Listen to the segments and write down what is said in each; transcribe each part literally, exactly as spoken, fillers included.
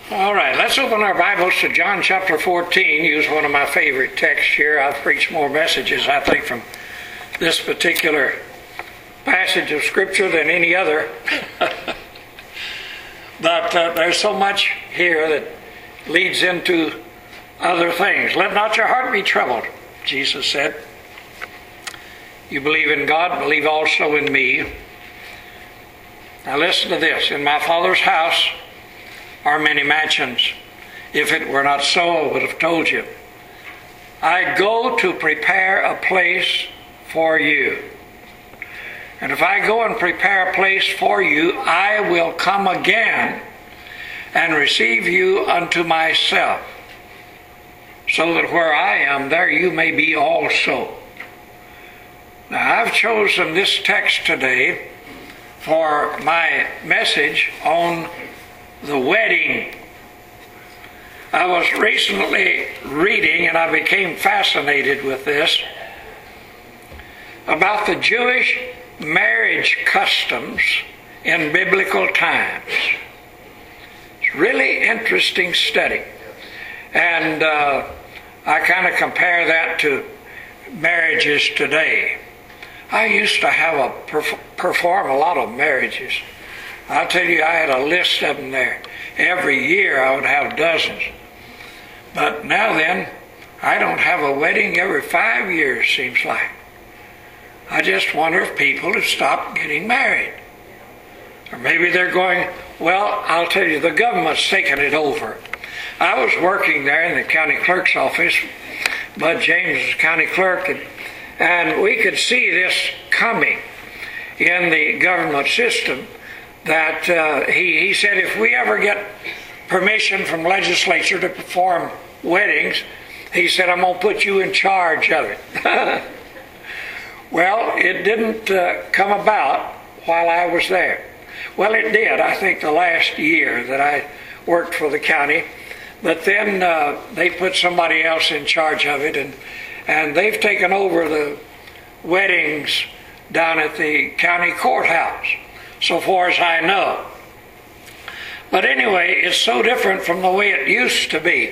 All right, let's open our Bibles to John chapter fourteen. Use one of my favorite texts here. I've preached more messages, I think, from this particular passage of Scripture than any other. But uh, there's so much here that leads into other things. Let not your heart be troubled, Jesus said. You believe in God, believe also in me. Now listen to this. In my Father's house are many mansions. If it were not so, I would have told you. I go to prepare a place for you. And if I go and prepare a place for you, I will come again and receive you unto myself, so that where I am, there you may be also. Now, I've chosen this text today for my message on the wedding. I was recently reading, and I became fascinated with this, about the Jewish marriage customs in biblical times. It's a really interesting study. And uh, I kind of compare that to marriages today. I used to have a perf- perform a lot of marriages. I'll tell you, I had a list of them there. Every year I would have dozens. But now then, I don't have a wedding every five years, seems like. I just wonder if people have stopped getting married. Or maybe they're going, well, I'll tell you, the government's taken it over. I was working there in the county clerk's office. Bud James was county clerk, and, and we could see this coming in the government system. That uh, he, he said, if we ever get permission from legislature to perform weddings, he said, I'm going to put you in charge of it. Well, it didn't uh, come about while I was there. Well, it did, I think, the last year that I worked for the county. But then uh, they put somebody else in charge of it, and, and they've taken over the weddings down at the county courthouse, so far as I know. But anyway, it's so different from the way it used to be.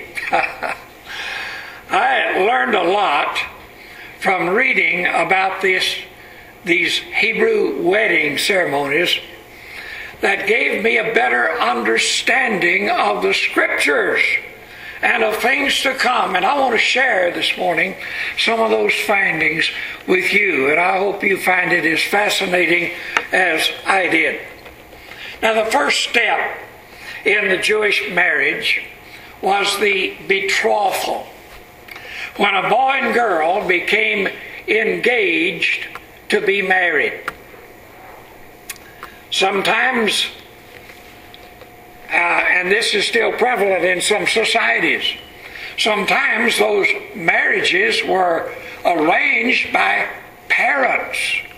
I learned a lot from reading about this, these Hebrew wedding ceremonies that gave me a better understanding of the Scriptures and of things to come. And I want to share this morning some of those findings with you, and I hope you find it as fascinating as I did. Now, the first step in the Jewish marriage was the betrothal. When a boy and girl became engaged to be married. Sometimes, uh, and this is still prevalent in some societies, sometimes those marriages were arranged by parents.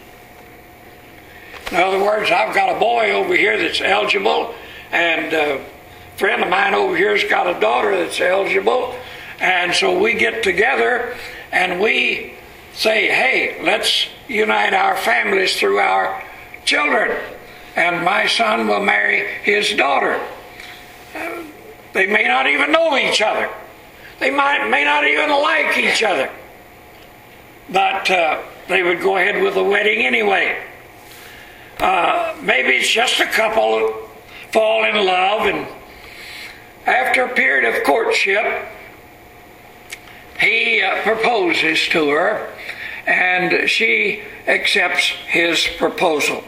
In other words, I've got a boy over here that's eligible, and a friend of mine over here has got a daughter that's eligible, and so we get together and we say, hey, let's unite our families through our children, and my son will marry his daughter. Uh, they may not even know each other. They might may not even like each other. But uh, they would go ahead with the wedding anyway. Uh, maybe it's just a couple fall in love, and after a period of courtship, he uh, proposes to her, and she accepts his proposal.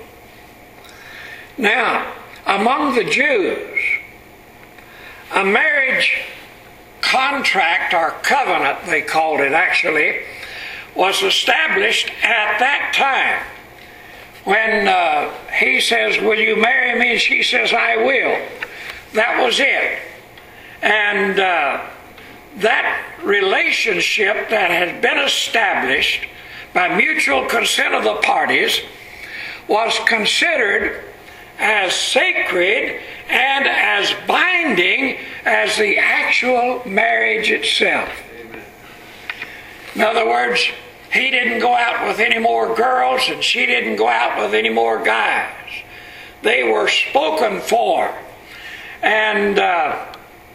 Now, among the Jews, a marriage contract, or covenant they called it actually, was established at that time. When uh, he says, will you marry me? And she says, I will. That was it. And uh, that relationship that had been established by mutual consent of the parties was considered as sacred and as binding as the actual marriage itself. In other words, he didn't go out with any more girls and she didn't go out with any more guys. They were spoken for. And uh,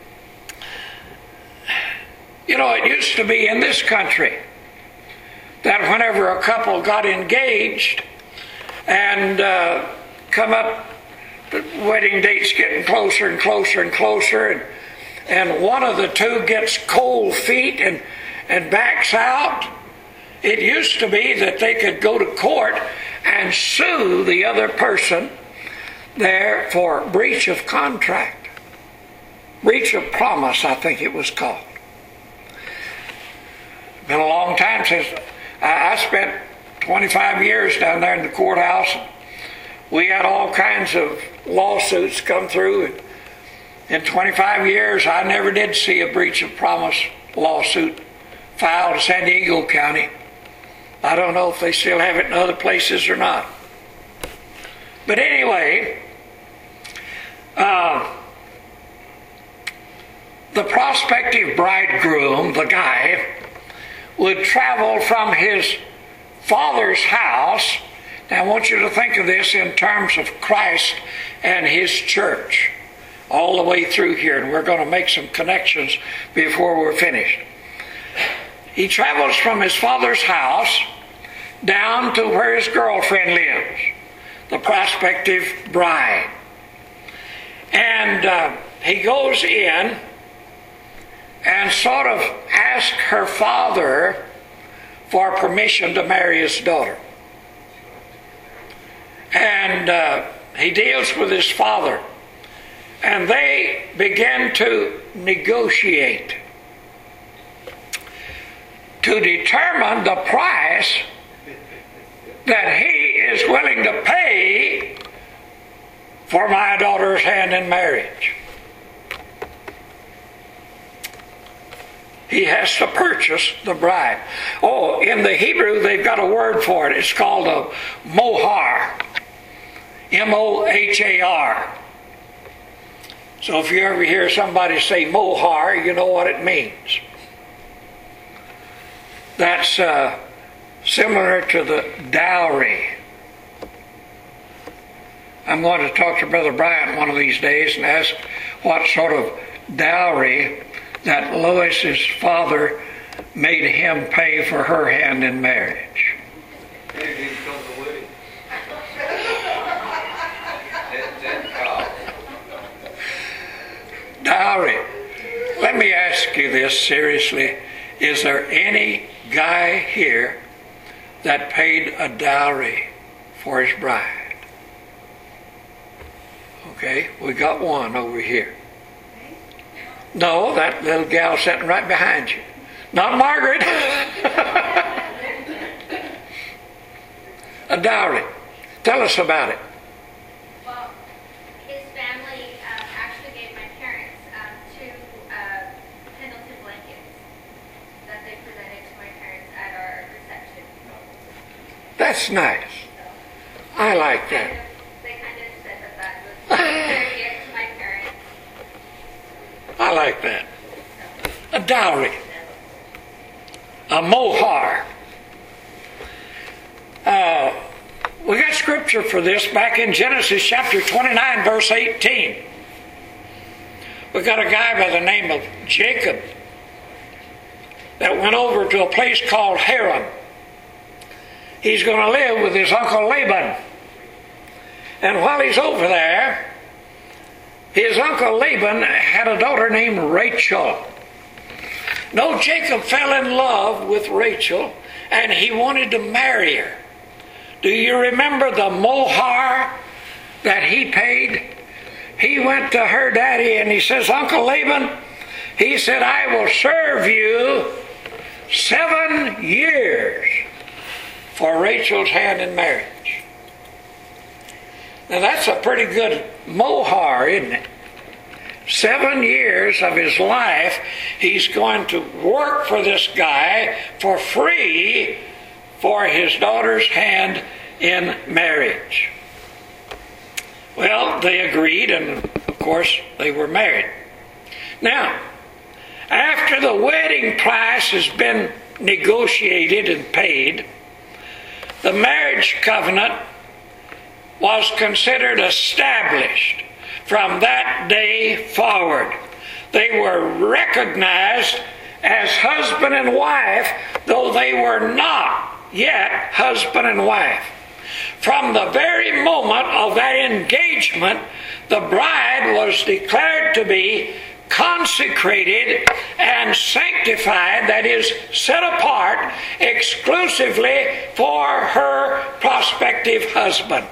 You know, it used to be in this country that whenever a couple got engaged and uh, come up, the wedding date's getting closer and closer and closer, and, and one of the two gets cold feet and, and backs out, it used to be that they could go to court and sue the other person there for breach of contract. Breach of promise, I think it was called. Been a long time since I, I spent twenty-five years down there in the courthouse. We had all kinds of lawsuits come through. And in twenty-five years, I never did see a breach of promise lawsuit filed in San Diego County. I don't know if they still have it in other places or not. But anyway, uh, the prospective bridegroom, the guy, would travel from his father's house. Now I want you to think of this in terms of Christ and his church all the way through here, and we're going to make some connections before we're finished. He travels from his father's house down to where his girlfriend lives, the prospective bride. And uh, he goes in and sort of asks her father for permission to marry his daughter. And uh, he deals with his father. And they begin to negotiate to determine the price that he is willing to pay for my daughter's hand in marriage. He has to purchase the bride. Oh, in the Hebrew, they've got a word for it. It's called a mohar. M O H A R. So if you ever hear somebody say mohar, you know what it means. That's uh, similar to the dowry. I'm going to talk to Brother Bryant one of these days and ask what sort of dowry that Lois's father made him pay for her hand in marriage. Dowry. Let me ask you this seriously. Is there any guy here that paid a dowry for his bride? Okay, we got one over here. No, that little gal sitting right behind you. Not Margaret. A dowry. Tell us about it. Well, his family um, actually gave my parents um, two uh, Pendleton blankets that they presented to my parents at our reception. That's nice. So, I like they that. kind of, they kind of said that that was their gift to my parents. I like that. A dowry. A mohar. Uh, we got scripture for this back in Genesis chapter twenty-nine, verse eighteen. We got a guy by the name of Jacob that went over to a place called Haran. He's going to live with his uncle Laban. And while he's over there, his uncle Laban had a daughter named Rachel. No, Jacob fell in love with Rachel and he wanted to marry her. Do you remember the mohar that he paid? He went to her daddy and he says, Uncle Laban, he said, I will serve you seven years for Rachel's hand in marriage. Now that's a pretty good mohar, isn't it? Seven years of his life, he's going to work for this guy for free for his daughter's hand in marriage. Well, they agreed, and of course, they were married. Now, after the wedding price has been negotiated and paid, the marriage covenant was considered established from that day forward. They were recognized as husband and wife, though they were not yet husband and wife. From the very moment of that engagement, the bride was declared to be consecrated and sanctified, that is, set apart exclusively for her prospective husband.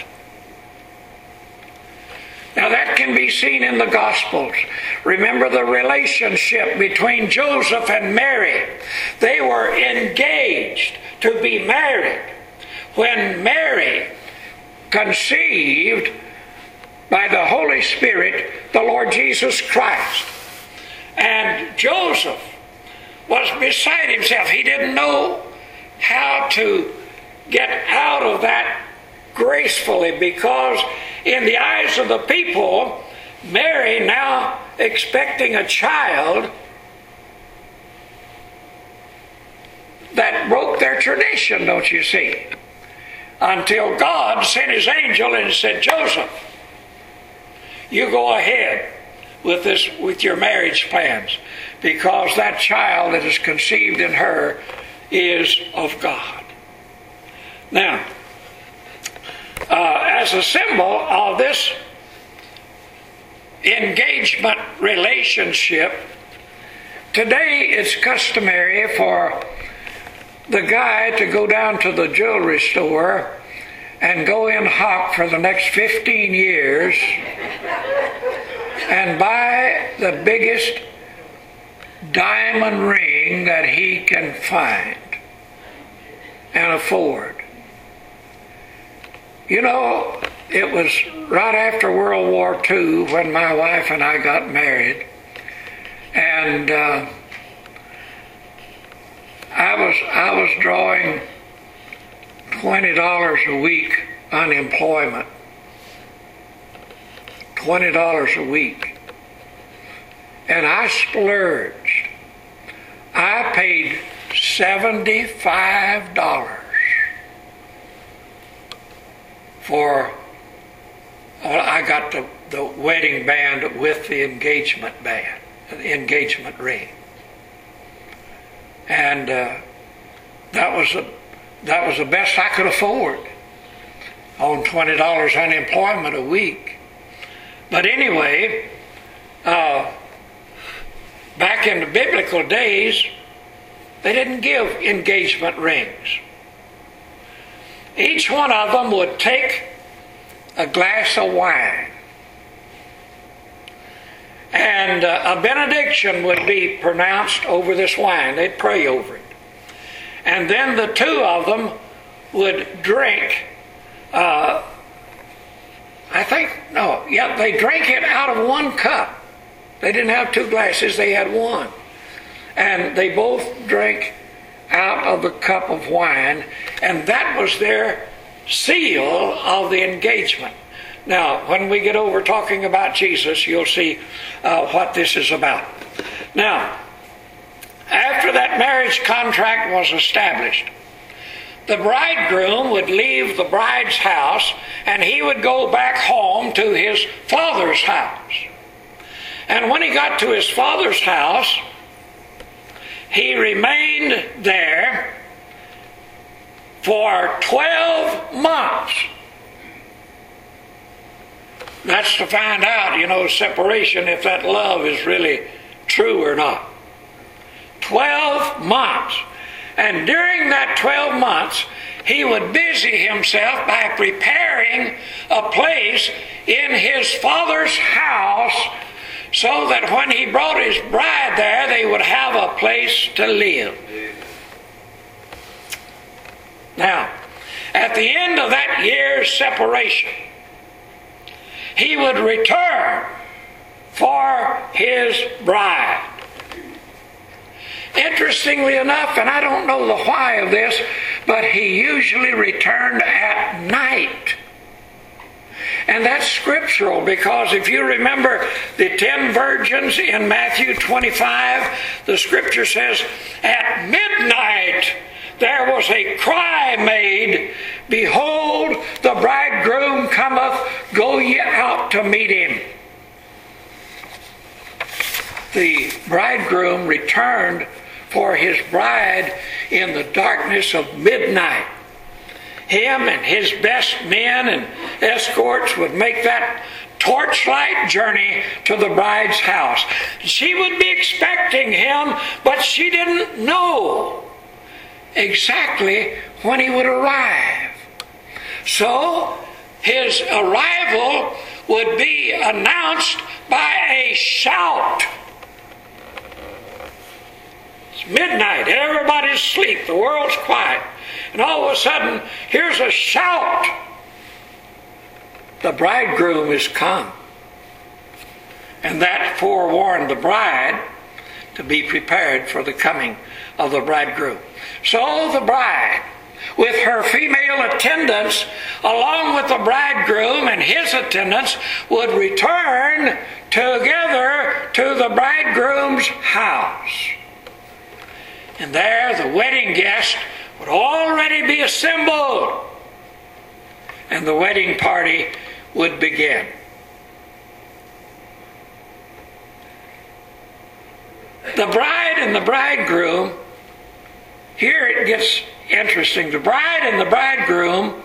Now that can be seen in the Gospels. Remember the relationship between Joseph and Mary. They were engaged to be married when Mary conceived by the Holy Spirit the Lord Jesus Christ. And Joseph was beside himself. He didn't know how to get out of that gracefully, because in the eyes of the people, Mary, now expecting a child, that broke their tradition, don't you see? Until God sent his angel and said, Joseph, you go ahead with this, with your marriage plans, because that child that is conceived in her is of God. Now, uh, as a symbol of this engagement relationship, today it's customary for the guy to go down to the jewelry store and go in hot for the next fifteen years and buy the biggest diamond ring that he can find and afford. You know, it was right after World War Two when my wife and I got married, and uh, I was I was drawing twenty dollars a week unemployment. Twenty dollars a week. And I splurged. I paid seventy-five dollars for, well, I got the, the wedding band with the engagement band, the engagement ring. And uh, that was the that was the best I could afford on twenty dollars unemployment a week. But anyway, uh, back in the biblical days, they didn't give engagement rings. Each one of them would take a glass of wine, and uh, a benediction would be pronounced over this wine. They'd pray over it. And then the two of them would drink, uh, I think, no, yeah, they drank it out of one cup. They didn't have two glasses, they had one. And they both drank out of the cup of wine, and that was their seal of the engagement. Now, when we get over talking about Jesus, you'll see uh, what this is about. Now, after that marriage contract was established, the bridegroom would leave the bride's house and he would go back home to his father's house. And when he got to his father's house, he remained there for twelve months. That's to find out, you know, separation, if that love is really true or not. Twelve months. And during that twelve months, he would busy himself by preparing a place in his father's house so that when he brought his bride there, they would have a place to live. Now, at the end of that year's separation, he would return for his bride. Interestingly enough, and I don't know the why of this, but he usually returned at night. And that's scriptural, because if you remember the ten virgins in Matthew twenty-five, the scripture says, at midnight there was a cry made, behold, the bridegroom cometh, go ye out to meet him. The bridegroom returned for his bride in the darkness of midnight. Him and his best men and escorts would make that torchlight journey to the bride's house. She would be expecting him, but she didn't know exactly when he would arrive. So his arrival would be announced by a shout. It's midnight, everybody's asleep, the world's quiet, and all of a sudden here's a shout. The bridegroom is come. And that forewarned the bride to be prepared for the coming of the bridegroom. So the bride, with her female attendants, along with the bridegroom and his attendants, would return together to the bridegroom's house. And there the wedding guests would already be assembled, and the wedding party would begin. The bride and the bridegroom, here it gets interesting. The bride and the bridegroom,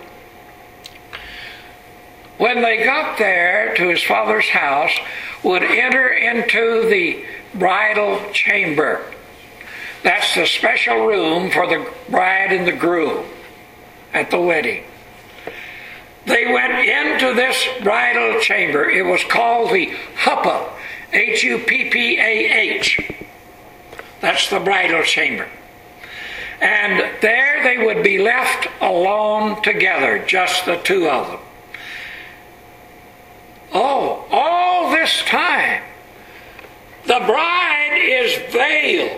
when they got there to his father's house, would enter into the bridal chamber. That's the special room for the bride and the groom at the wedding. They went into this bridal chamber. It was called the huppah, H U P P A H. That's the bridal chamber. And there they would be left alone together, just the two of them. Oh, all this time, the bride is veiled.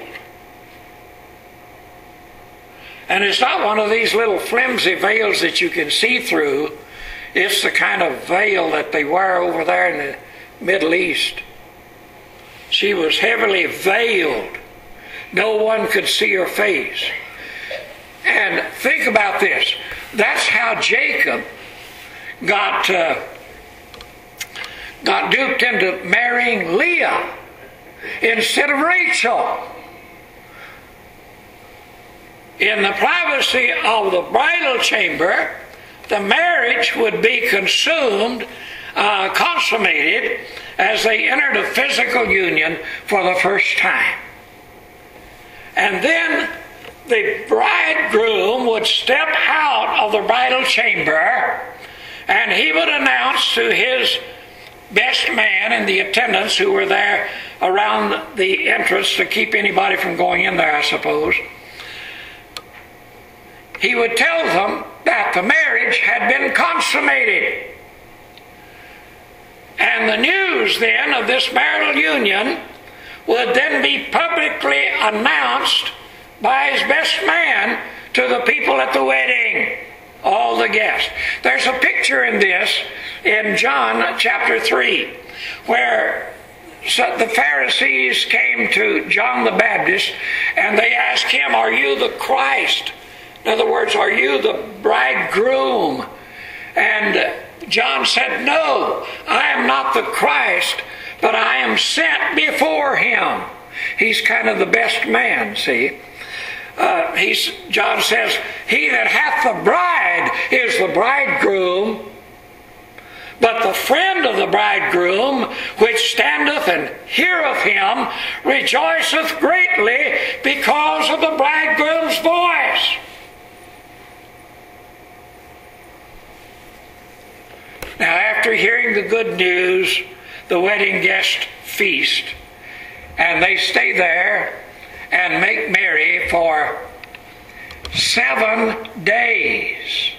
And it's not one of these little flimsy veils that you can see through. It's the kind of veil that they wear over there in the Middle East. She was heavily veiled. No one could see her face. And think about this. That's how Jacob got uh, got duped into marrying Leah instead of Rachel. In the privacy of the bridal chamber, the marriage would be consumed, uh, consummated, as they entered a physical union for the first time. And then the bridegroom would step out of the bridal chamber, and he would announce to his best man and the attendants who were there around the entrance to keep anybody from going in there, I suppose. He would tell them that the marriage had been consummated. And the news then of this marital union would then be publicly announced by his best man to the people at the wedding, all the guests. There's a picture in this in John chapter three, where the Pharisees came to John the Baptist and they asked him, "Are you the Christ?" In other words, "Are you the bridegroom?" And John said, "No, I am not the Christ, but I am sent before him." He's kind of the best man, see. Uh, he's, John says, "He that hath the bride is the bridegroom, but the friend of the bridegroom, which standeth and heareth him, rejoiceth greatly because of the bridegroom's voice." Now, after hearing the good news, the wedding guests feast, and they stay there and make merry for seven days.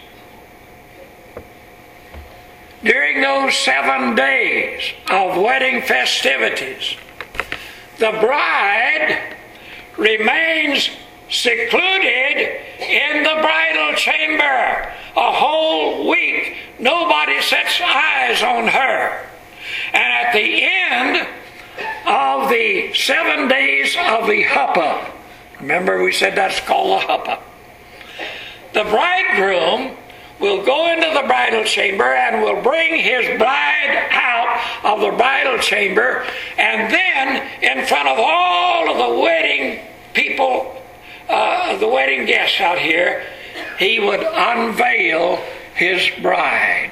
During those seven days of wedding festivities, the bride remains secluded in the bridal chamber a whole week. Nobody sets eyes on her. And at the end of the seven days of the huppah, remember we said that's called the huppah, the bridegroom will go into the bridal chamber and will bring his bride out of the bridal chamber, and then in front of all of the wedding people, uh, the wedding guests out here, he would unveil his bride.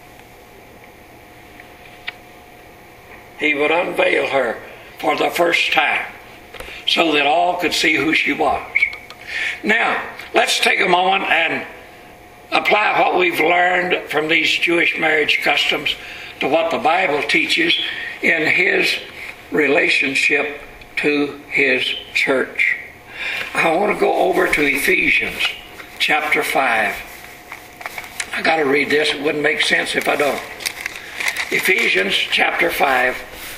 He would unveil her for the first time so that all could see who she was. Now, let's take a moment and apply what we've learned from these Jewish marriage customs to what the Bible teaches in his relationship to his church. I want to go over to Ephesians chapter five. I got to read this. It wouldn't make sense if I don't. Ephesians chapter five,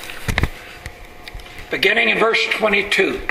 beginning in verse twenty-two.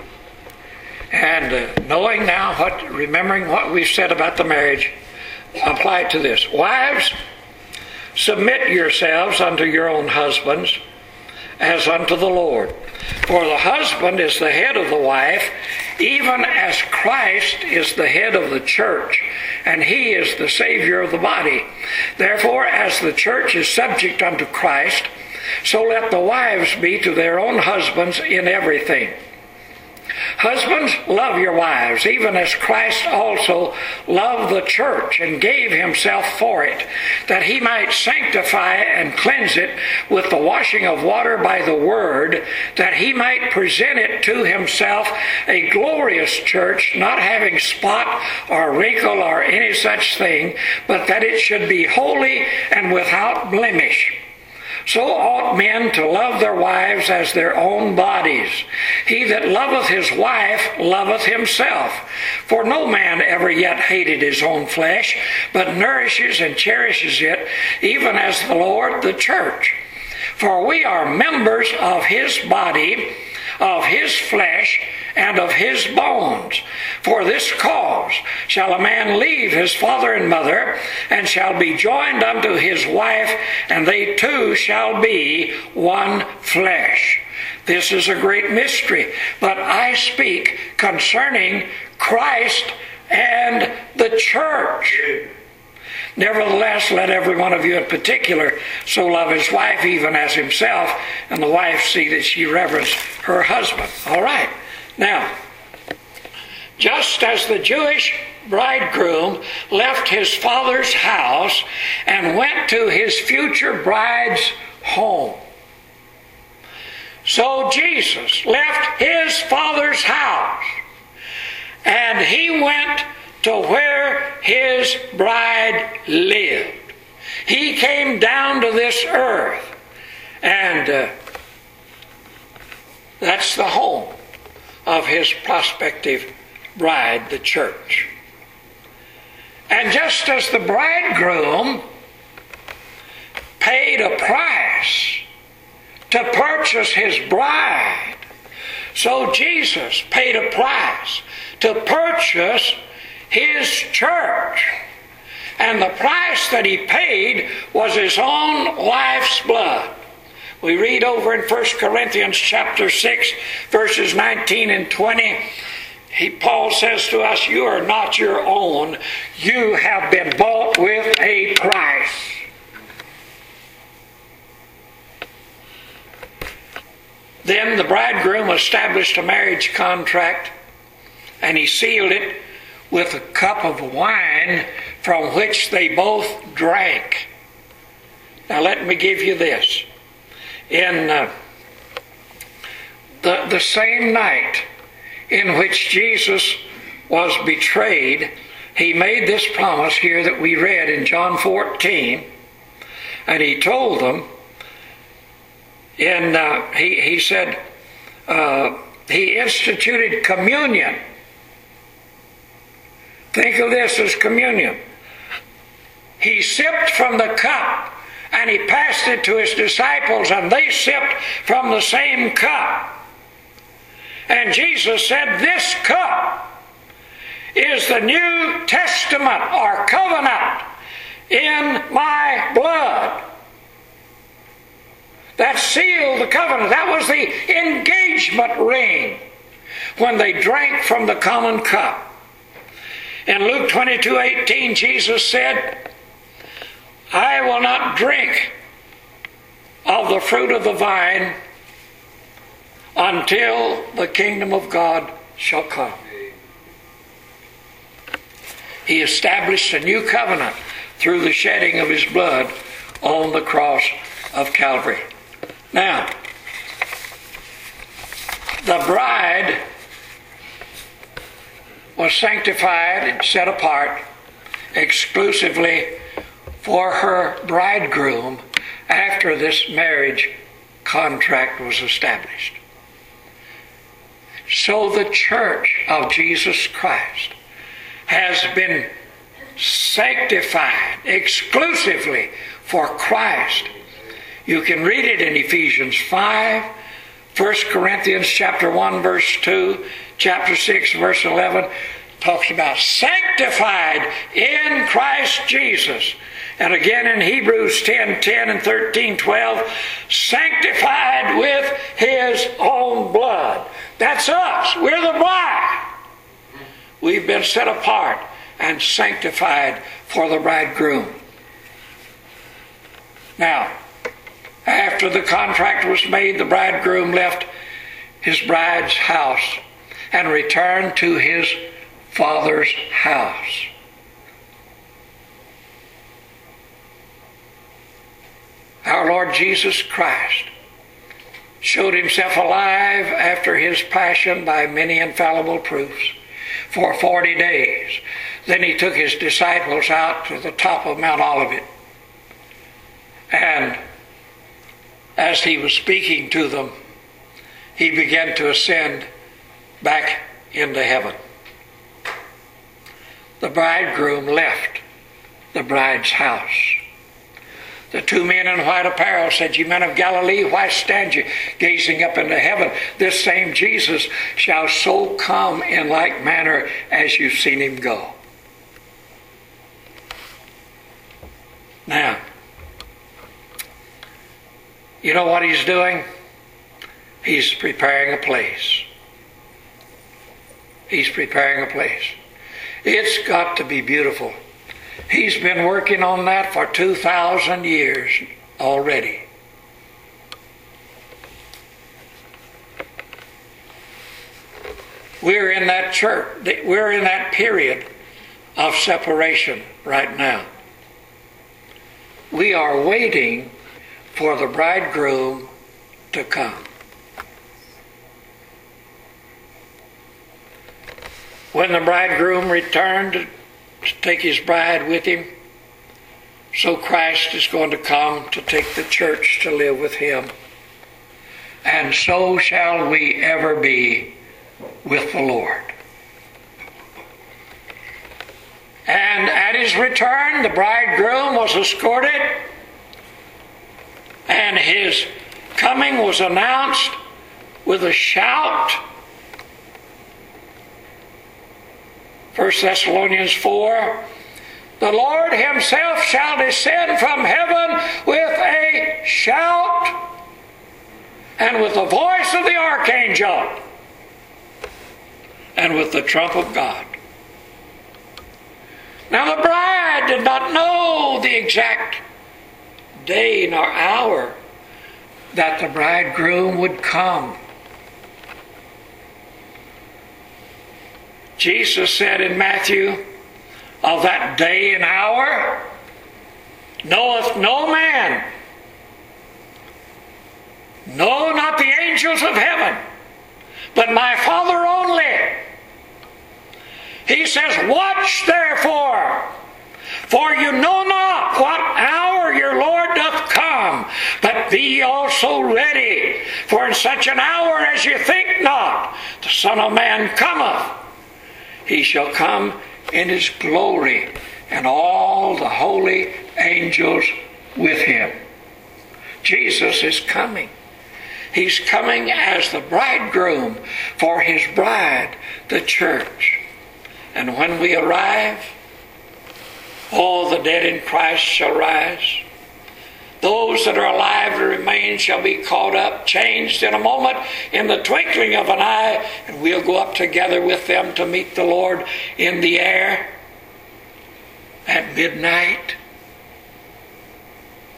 And uh, knowing now what, remembering what we've said about the marriage, apply it to this. Wives, submit yourselves unto your own husbands as unto the Lord. For the husband is the head of the wife, even as Christ is the head of the church, and he is the Savior of the body. Therefore, as the church is subject unto Christ, so let the wives be to their own husbands in everything. Husbands, love your wives, even as Christ also loved the church and gave himself for it, that he might sanctify and cleanse it with the washing of water by the word, that he might present it to himself a glorious church, not having spot or wrinkle or any such thing, but that it should be holy and without blemish. So ought men to love their wives as their own bodies. He that loveth his wife loveth himself. For no man ever yet hated his own flesh, but nourishes and cherishes it, even as the Lord the church. For we are members of his body, of his flesh, and of his bones. For this cause shall a man leave his father and mother, and shall be joined unto his wife, and they two shall be one flesh. This is a great mystery, but I speak concerning Christ and the church. Nevertheless, let every one of you in particular so love his wife even as himself, and the wife see that she reverence her husband. All right. Now, just as the Jewish bridegroom left his father's house and went to his future bride's home, so Jesus left his father's house and he went to where his bride lived. He came down to this earth, and uh, that's the home of his prospective bride, the church. And just as the bridegroom paid a price to purchase his bride, so Jesus paid a price to purchase his church. And the price that he paid was his own life's blood. We read over in First Corinthians chapter six, verses nineteen and twenty. He, Paul says to us, you are not your own. You have been bought with a price. Then the bridegroom established a marriage contract, and he sealed it with a cup of wine from which they both drank. Now let me give you this. In uh, the, the same night in which Jesus was betrayed, he made this promise here that we read in John fourteen, and he told them, in, uh, he, he said, uh, he instituted communion. Think of this as communion. He sipped from the cup and he passed it to his disciples, and they sipped from the same cup. And Jesus said, this cup is the New Testament or covenant in my blood. That sealed the covenant. That was the engagement ring when they drank from the common cup. In Luke twenty-two eighteen, Jesus said, I will not drink of the fruit of the vine until the kingdom of God shall come. He established a new covenant through the shedding of his blood on the cross of Calvary. Now, the bride was sanctified and set apart exclusively for her bridegroom after this marriage contract was established. So the church of Jesus Christ has been sanctified exclusively for Christ. You can read it in Ephesians five, First Corinthians chapter one, verse two, chapter six, verse eleven, talks about sanctified in Christ Jesus. And again in Hebrews ten, ten and thirteen, twelve, sanctified with his own blood. That's us. We're the bride. We've been set apart and sanctified for the bridegroom. Now, after the contract was made, the bridegroom left his bride's house and returned to his father's house. Our Lord Jesus Christ showed himself alive after his passion by many infallible proofs for forty days. Then he took his disciples out to the top of Mount Olivet. And as he was speaking to them, he began to ascend back into heaven. The bridegroom left the bride's house. The two men in white apparel said, "Ye men of Galilee, why stand ye gazing up into heaven? This same Jesus shall so come in like manner as you've seen him go." Now, you know what he's doing? He's preparing a place. He's preparing a place. It's got to be beautiful. He's been working on that for two thousand years already. We're in that church, we're in that period of separation right now. We are waiting for the bridegroom to come. When the bridegroom returned to take his bride with him, so Christ is going to come to take the church to live with him. And so shall we ever be with the Lord. And at his return, the bridegroom was escorted, and his coming was announced with a shout. First Thessalonians four, the Lord himself shall descend from heaven with a shout and with the voice of the archangel and with the trump of God. Now the bride did not know the exact day nor hour that the bridegroom would come. Jesus said in Matthew, of that day and hour knoweth no man, no, not the angels of heaven, but my Father only. He says, watch therefore, for you know not what hour your Lord doth come, but be ye also ready, for in such an hour as you think not, the Son of Man cometh. He shall come in his glory, and all the holy angels with him. Jesus is coming. He's coming as the bridegroom for his bride, the church. And when we arrive, all the dead in Christ shall rise. Those that are alive to remain shall be caught up, changed in a moment, in the twinkling of an eye, and we'll go up together with them to meet the Lord in the air at midnight.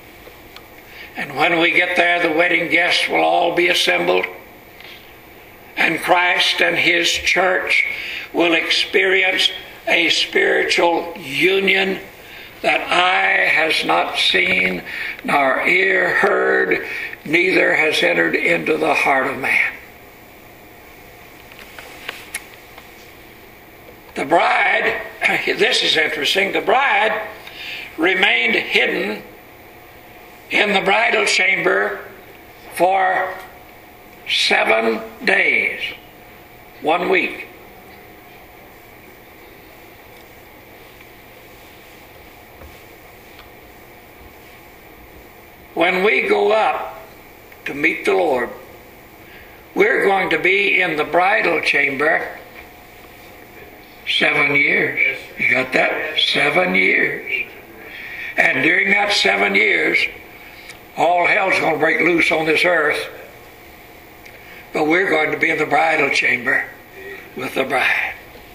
And when we get there, the wedding guests will all be assembled. and Christ and his church will experience a spiritual union that eye has not seen, nor ear heard, neither has entered into the heart of man. The bride, this is interesting, the bride remained hidden in the bridal chamber for seven days, one week. When we go up to meet the Lord, we're going to be in the bridal chamber seven years. You got that? Seven years. And during that seven years, all hell's going to break loose on this earth. But we're going to be in the bridal chamber with the bride.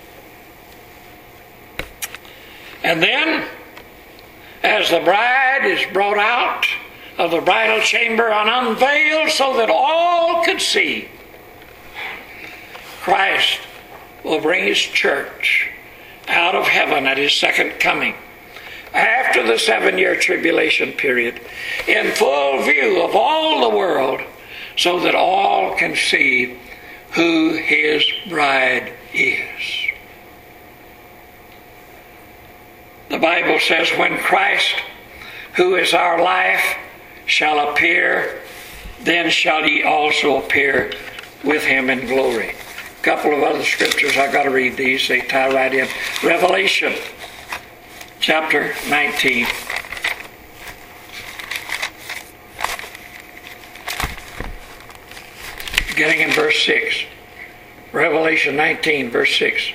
And then, as the bride is brought out of the bridal chamber and unveiled so that all could see, Christ will bring his church out of heaven at his second coming, after the seven-year tribulation period, in full view of all the world, so that all can see who his bride is. The Bible says, when Christ, who is our life, shall appear, then shall ye also appear with him in glory. A couple of other scriptures, I've got to read these, they tie right in. Revelation chapter nineteen. Beginning in verse six. Revelation nineteen, verse six.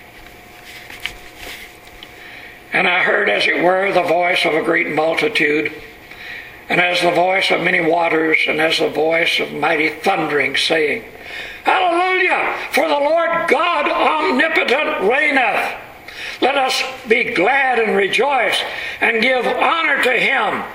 And I heard, as it were, the voice of a great multitude, and as the voice of many waters, and as the voice of mighty thundering, saying, Hallelujah! For the Lord God omnipotent reigneth. Let us be glad and rejoice, and give honor to him.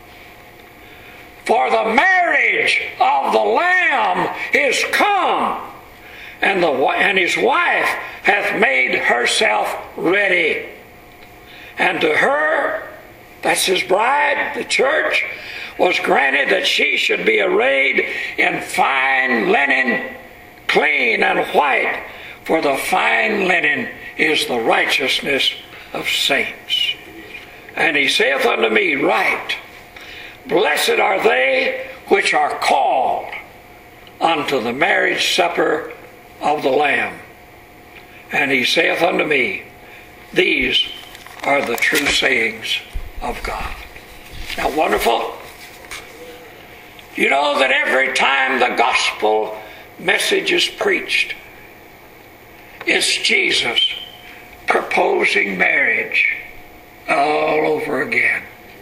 For the marriage of the Lamb is come, and, the, and his wife hath made herself ready. And to her, that's his bride, the church, was granted that she should be arrayed in fine linen, clean and white, for the fine linen is the righteousness of saints. And he saith unto me, Write, Blessed are they which are called unto the marriage supper of the Lamb. And he saith unto me, These are the true sayings of God. Now, wonderful. You know that every time the gospel message is preached, it's Jesus proposing marriage all over again.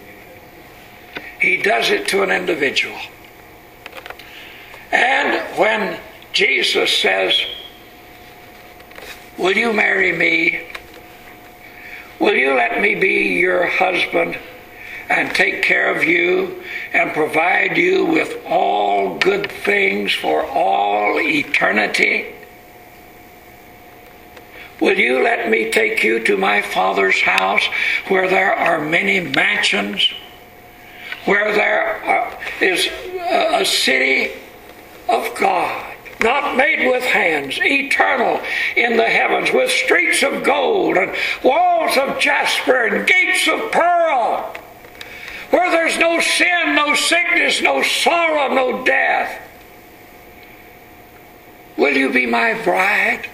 He does it to an individual. And when Jesus says, Will you marry me? Will you let me be your husband and take care of you and provide you with all good things for all eternity? Will you let me take you to my Father's house where there are many mansions, where there are, is a, a city of God, not made with hands, eternal in the heavens, with streets of gold and walls of jasper and gates of pearl, where there's no sin, no sickness, no sorrow, no death? Will you be my bride?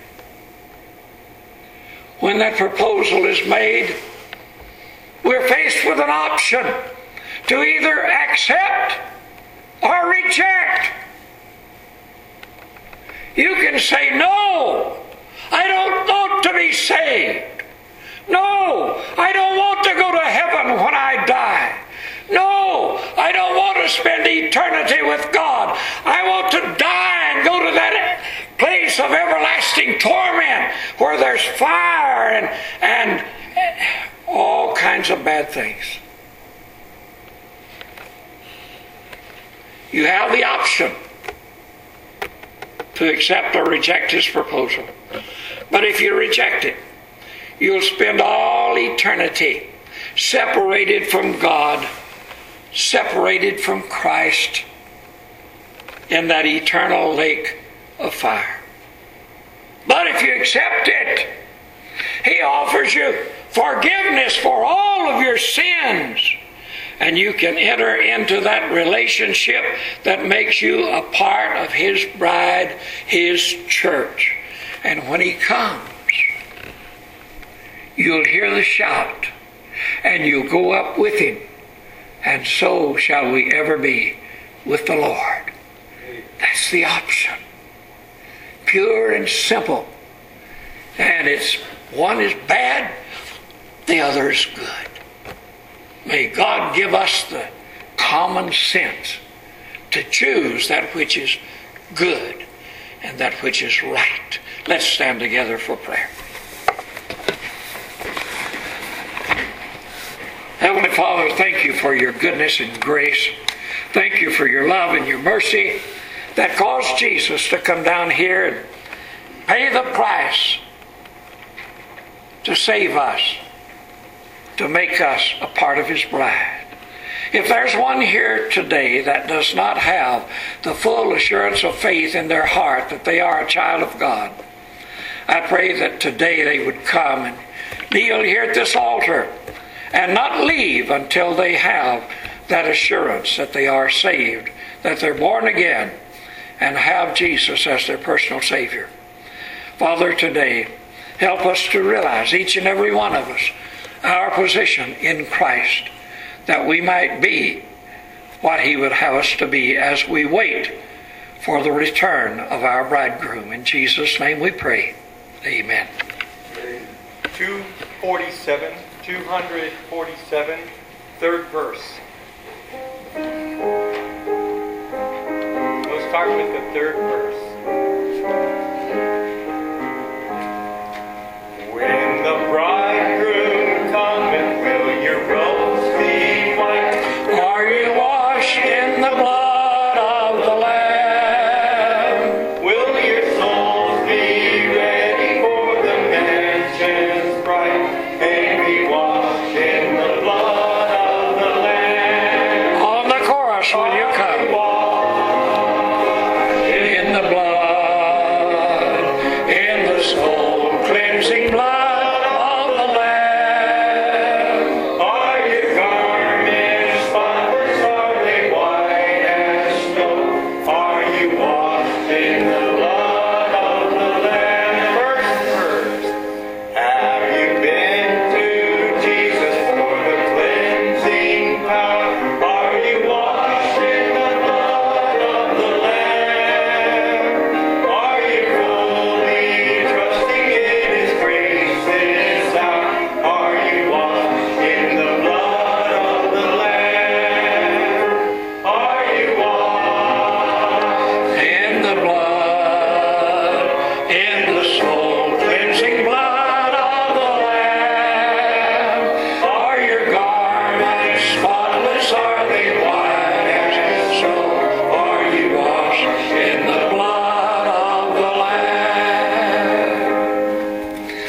When that proposal is made, we're faced with an option to either accept or reject. You can say, No, I don't want to be saved. No, I don't want to go to heaven when I die. No, I don't want to spend eternity with God. I want to die and go to that place of everlasting torment where there's fire and, and all kinds of bad things. You have the option. to accept or reject his proposal. But if you reject it, you'll spend all eternity separated from God, separated from Christ in that eternal lake of fire. But if you accept it, he offers you forgiveness for all of your sins. And you can enter into that relationship that makes you a part of his bride, his church. And when he comes, you'll hear the shout, and you'll go up with him. And so shall we ever be with the Lord. That's the option. Pure and simple. And it's one is bad, the other is good. May God give us the common sense to choose that which is good and that which is right. Let's stand together for prayer. Heavenly Father, thank you for your goodness and grace. Thank you for your love and your mercy that caused Jesus to come down here and pay the price to save us, to make us a part of his bride. If there's one here today that does not have the full assurance of faith in their heart that they are a child of God, I pray that today they would come and kneel here at this altar and not leave until they have that assurance that they are saved, that they're born again, and have Jesus as their personal Savior. Father, today, help us to realize, each and every one of us, our position in Christ, that we might be what he would have us to be as we wait for the return of our bridegroom. In Jesus' name we pray. Amen. two forty-seven, two forty-seven, third verse. We'll start with the third verse. When the bridegroom cometh, will your robes be white? Are you washed in the blood of the Lamb? Will your souls be ready for the mansions bright, and be washed in the blood of the Lamb? On the chorus, will you come? In the blood, in the soul cleansing blood